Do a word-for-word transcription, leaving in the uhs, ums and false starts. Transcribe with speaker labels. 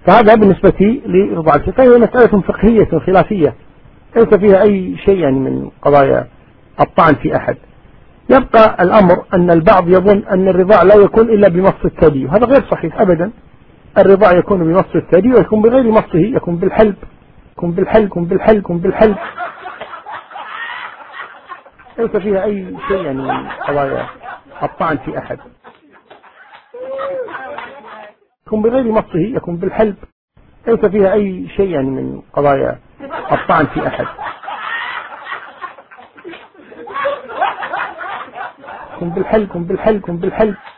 Speaker 1: فهذا بالنسبة لرضاع الفقه، فهي مسألة فقهية خلافية ليس فيها أي شيء يعني من قضايا الطعن في أحد. يبقى الأمر أن البعض يظن أن الرضاع لا يكون إلا بمص الثدي، وهذا غير صحيح أبدا. الرضاع يكون بمص الثدي ويكون بغير مصه، يكون بالحلب، يكون بالحلب، يكون بالحلب، يكون بالحلب، ليس فيها أي شيء يعني من قضايا الطعن في أحد. يكون بغير مصه، يكون بالحلب، ليس فيها أي شيء يعني من قضايا الطعن في أحد. يكون بالحلب، يكون بالحلب، يكون بالحلب.